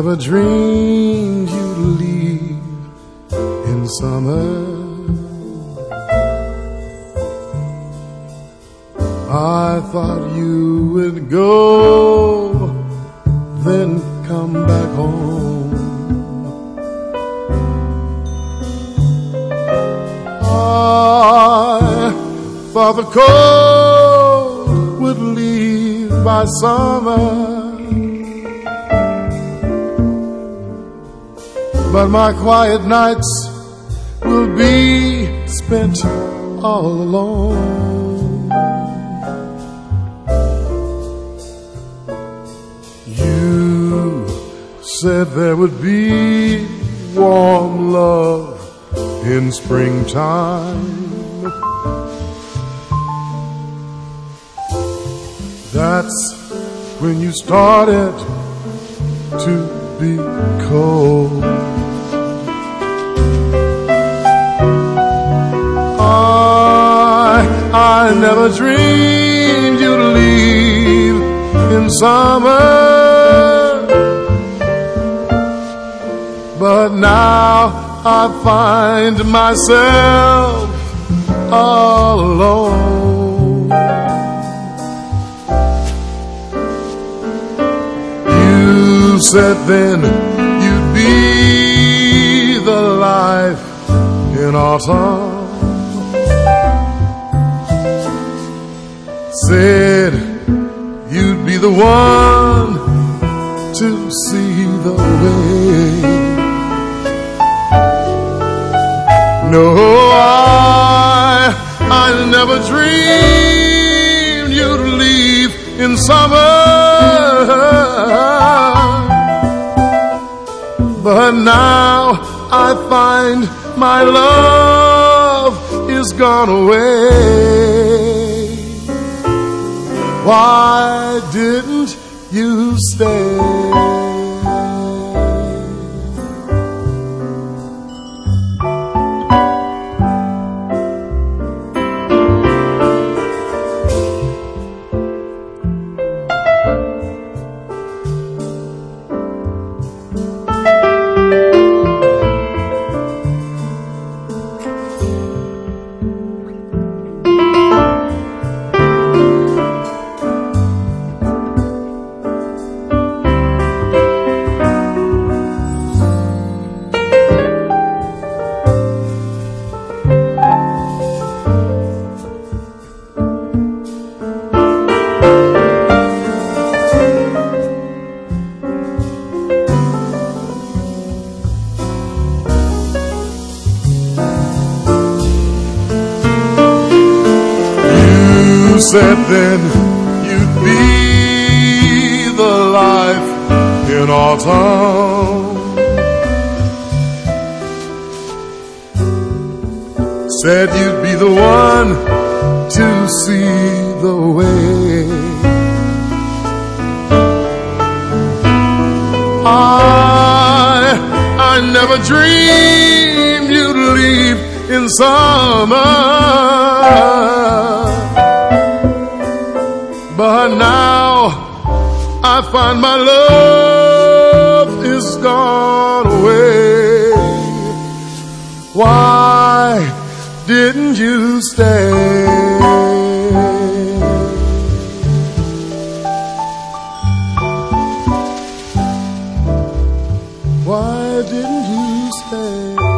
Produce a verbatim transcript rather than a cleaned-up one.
never dreamed you'd leave in summer. I thought you would go, then come back home. I thought the cold would leave by summer, but my quiet nights will be spent all alone. You said there would be warm love in springtime. That's when you started to be cold. I, I never dreamed you'd leave in summer, but now I find myself all alone. You said then you'd be the life in autumn. Said you'd be the one to see the way. No, I, I never dreamed you'd leave in summer, but now I find my love is gone away. Why didn't you stay? Said then you'd be the life in autumn. Said you'd be the one to see the way. I, I never dreamed you'd leave in summer, but now I find my love is gone away. Why didn't you stay? Why didn't you stay?